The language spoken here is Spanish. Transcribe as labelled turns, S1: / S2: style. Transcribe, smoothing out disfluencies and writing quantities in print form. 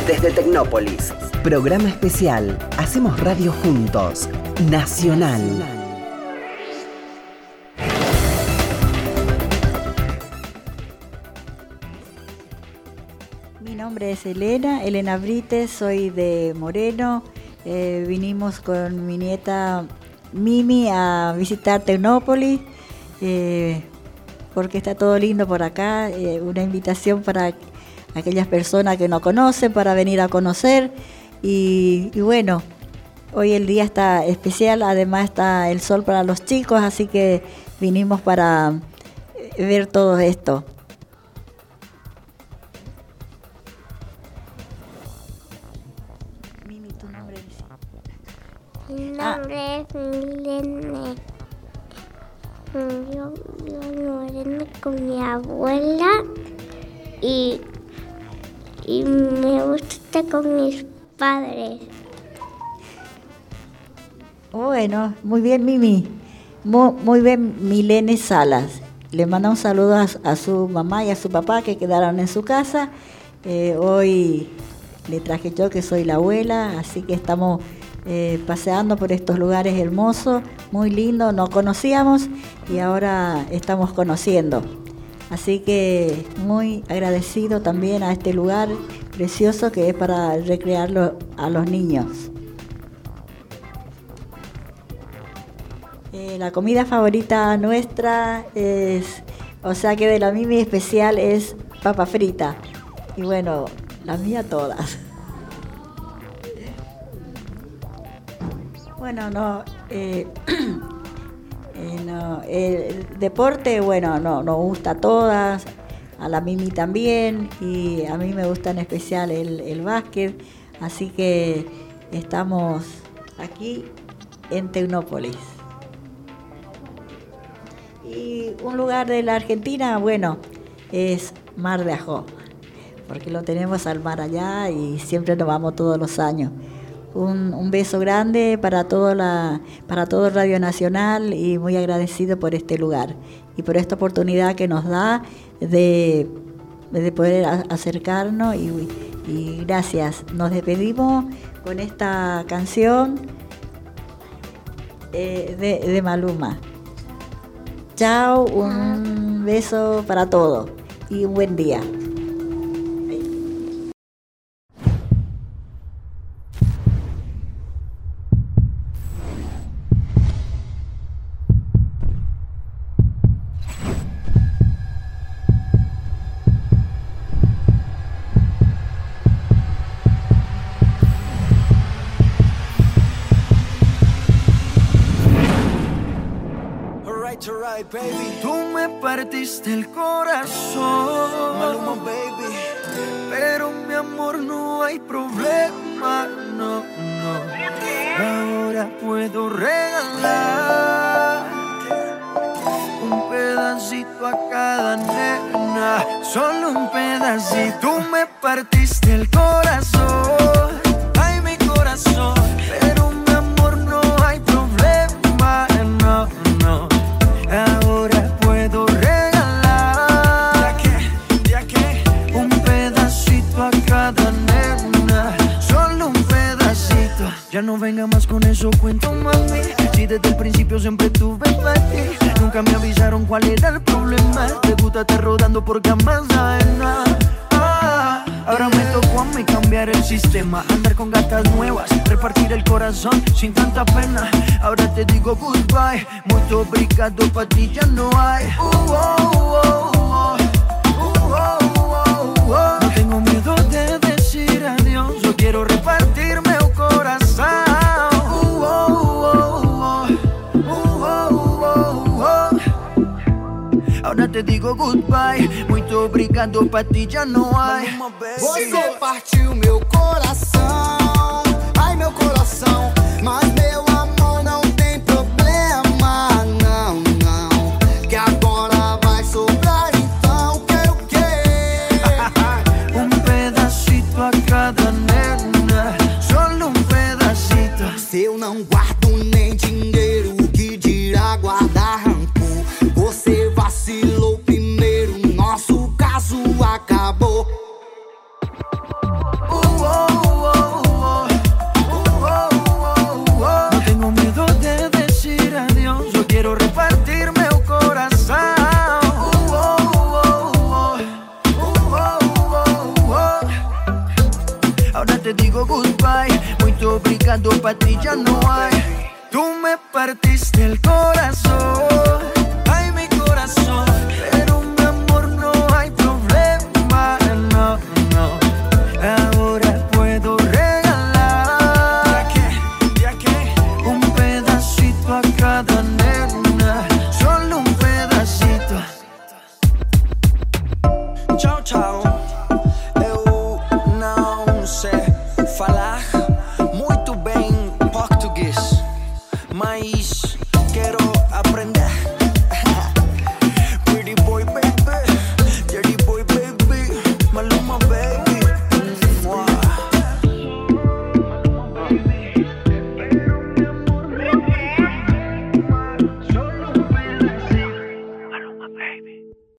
S1: desde Tecnópolis. Programa especial. Hacemos radio juntos. Nacional.
S2: Mi nombre es Elena Brites, soy de Moreno. Vinimos con mi nieta Mimi a visitar Tecnópolis porque está todo lindo por acá. Una invitación para aquellas personas que no conocen, para venir a conocer. Y bueno, hoy el día está especial, además está el sol para los chicos, así que vinimos para ver todo esto. Mimi, ¿tu nombre es?
S3: Mi nombre es Milene. Yo vivo en Moreno con mi abuela y me gusta con mis padres.
S2: Bueno, muy bien, Mimi. Muy bien, Milene Salas. Le manda un saludo a su mamá y a su papá que quedaron en su casa. Hoy le traje yo, que soy la abuela, así que estamos paseando por estos lugares hermosos, muy lindos. No conocíamos y ahora estamos conociendo. Así que muy agradecido también a este lugar precioso que es para recrearlo a los niños. La comida favorita nuestra es, o sea que de la Mimi especial es papa frita. Y bueno, la mía todas. Bueno, el deporte, bueno, no nos gusta a todas, a la Mimi también, y a mí me gusta en especial el básquet, así que estamos aquí en Tecnópolis. Y un lugar de la Argentina, bueno, es Mar de Ajó, porque lo tenemos al mar allá y siempre nos vamos todos los años. Un beso grande para todo Radio Nacional y muy agradecido por este lugar y por esta oportunidad que nos da de poder acercarnos y gracias. Nos despedimos con esta canción de Maluma. Chao, un beso para todos y un buen día.
S4: Alright, baby. Tú me partiste el corazón, Maluma, baby. Pero mi amor, no hay problema, no. Ahora puedo regalar un pedacito a cada nena, solo un pedacito. Tú me partiste el corazón, ay, mi corazón. Pero mi amor, no hay problema, no. Ahora puedo regalar un pedacito a cada nena, solo un pedacito. Ya no venga más con eso, cuento, mami. Si desde el principio siempre tuve para ti, nunca me avisaron cuál era el problema. Te gusta estar rodando por camas ajenas. Ahora me tocó a mí cambiar el sistema, andar con gatas nuevas, repartir el corazón sin tanta pena. Ahora te digo goodbye, muy obrigado, pa' ti ya no hay. No tengo miedo de decir adiós, yo quiero repartirme el corazón. Ahora te digo goodbye, muito obrigado, pa' ti já não há.
S5: Você partiu meu coração, ai meu coração, mas meu amor não tem problema, não. Que agora vai sobrar, então quero o quê?
S4: Pedacito a cada nena, solo pedacito.
S5: Se eu não guardo nem dinheiro, que dirá guardar rancor? Você vacilou primeiro, nosso caso acabou.
S4: te digo goodbye. Muito obrigado, pa' ti ya no hay. Tú me partiste el corazón.